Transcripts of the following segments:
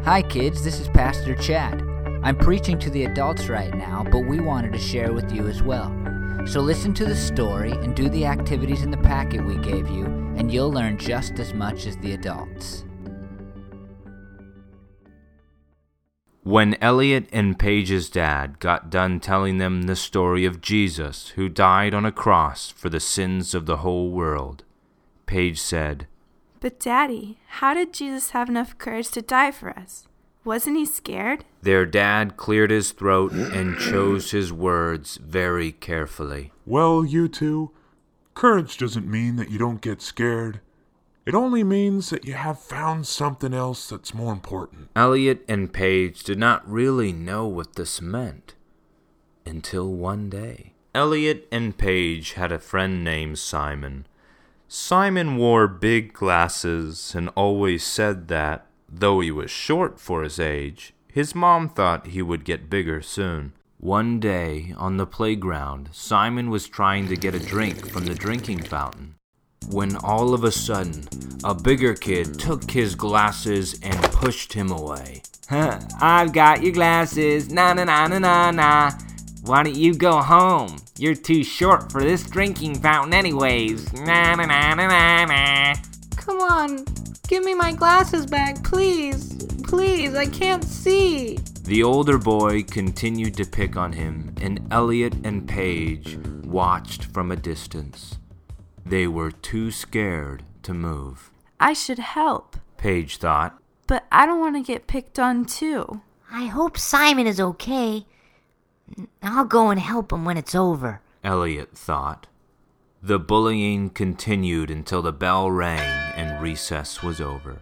Hi kids, this is Pastor Chad. I'm preaching to the adults right now, but we wanted to share with you as well. So listen to the story and do the activities in the packet we gave you, and you'll learn just as much as the adults. When Elliot and Paige's dad got done telling them the story of Jesus who died on a cross for the sins of the whole world, Paige said, "But Daddy, how did Jesus have enough courage to die for us? Wasn't he scared?" Their dad cleared his throat and chose his words very carefully. "Well, you two, courage doesn't mean that you don't get scared. It only means that you have found something else that's more important." Elliot and Paige did not really know what this meant until one day. Elliot and Paige had a friend named Simon. Simon wore big glasses and always said that, though he was short for his age, his mom thought he would get bigger soon. One day, on the playground, Simon was trying to get a drink from the drinking fountain, when all of a sudden, a bigger kid took his glasses and pushed him away. "I've got your glasses, na-na-na-na-na-na. Why don't you go home? You're too short for this drinking fountain anyways, na-na-na-na-na-na." Come on, give me my glasses back, please. Please, I can't see. The older boy continued to pick on him, and Elliot and Paige watched from a distance. They were too scared to move. I should help, Paige thought. but I don't want to get picked on too. I hope Simon is okay. I'll go and help him when it's over, Elliot thought. The bullying continued until the bell rang and recess was over.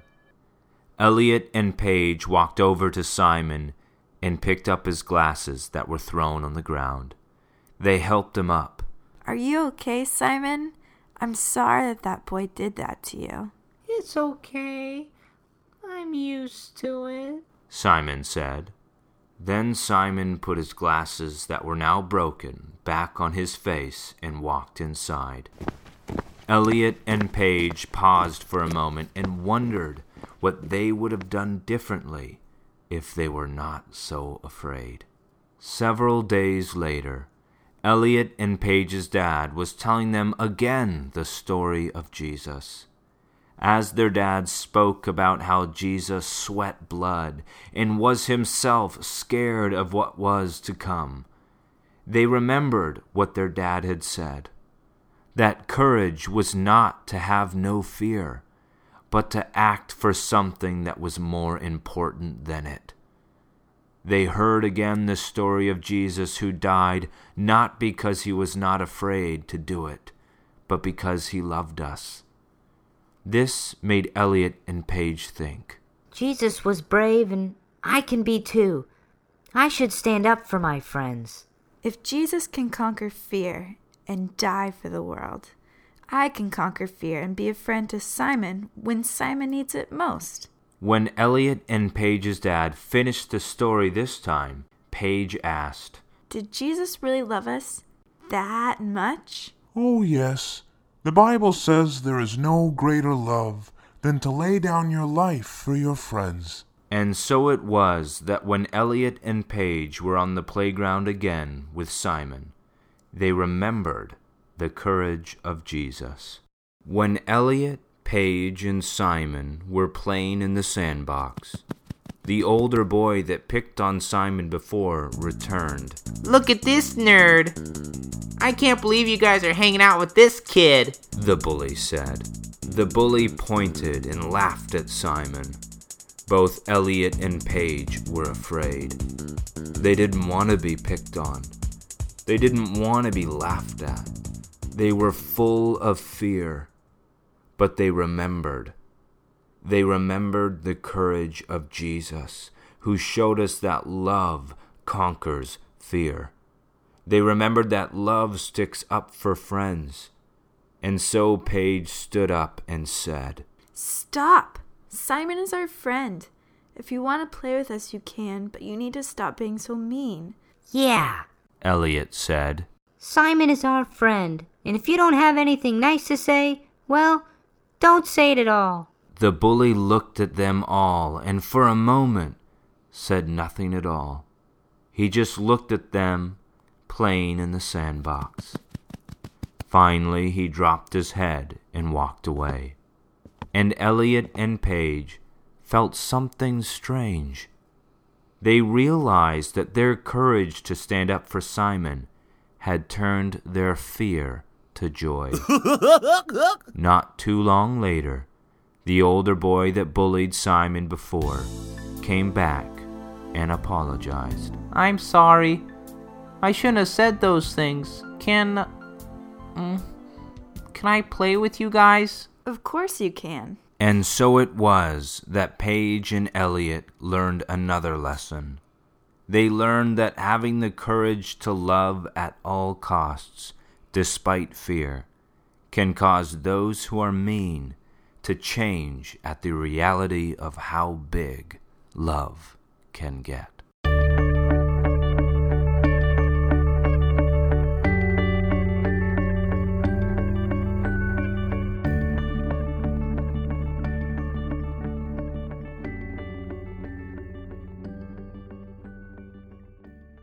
Elliot and Paige walked over to Simon and picked up his glasses that were thrown on the ground. They helped him up. Are you okay, Simon? I'm sorry that boy did that to you. It's okay. I'm used to it, Simon said. Then Simon put his glasses that were now broken back on his face and walked inside. Elliot and Paige paused for a moment and wondered what they would have done differently if they were not so afraid. Several days later, Elliot and Paige's dad was telling them again the story of Jesus. As their dad spoke about how Jesus sweat blood and was himself scared of what was to come, they remembered what their dad had said, that courage was not to have no fear, but to act for something that was more important than it. They heard again the story of Jesus who died not because he was not afraid to do it, but because he loved us. This made Elliot and Paige think. Jesus was brave, and I can be too. I should stand up for my friends. If Jesus can conquer fear and die for the world, I can conquer fear and be a friend to Simon when Simon needs it most. When Elliot and Paige's dad finished the story this time, Paige asked, Did Jesus really love us that much? "Oh, yes. The Bible says there is no greater love than to lay down your life for your friends." And so it was that when Elliot and Paige were on the playground again with Simon, they remembered the courage of Jesus. When Elliot, Paige, and Simon were playing in the sandbox, the older boy that picked on Simon before returned. "Look at this nerd. I can't believe you guys are hanging out with this kid," the bully said. The bully pointed and laughed at Simon. Both Elliot and Paige were afraid. They didn't want to be picked on. They didn't want to be laughed at. They were full of fear, but they remembered. They remembered the courage of Jesus, who showed us that love conquers fear. They remembered that love sticks up for friends. And so Paige stood up and said, Stop! Simon is our friend. If you want to play with us, you can, but you need to stop being so mean. Yeah, Elliot said. Simon is our friend, and if you don't have anything nice to say, well, don't say it at all. The bully looked at them all and for a moment said nothing at all. He just looked at them playing in the sandbox. Finally, he dropped his head and walked away. And Elliot and Paige felt something strange. They realized that their courage to stand up for Simon had turned their fear to joy. Not too long later, the older boy that bullied Simon before came back and apologized. I'm sorry. I shouldn't have said those things. Can I play with you guys? Of course you can. And so it was that Paige and Elliot learned another lesson. They learned that having the courage to love at all costs, despite fear, can cause those who are mean to change at the reality of how big love can get.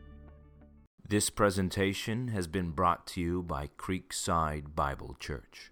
This presentation has been brought to you by Creekside Bible Church.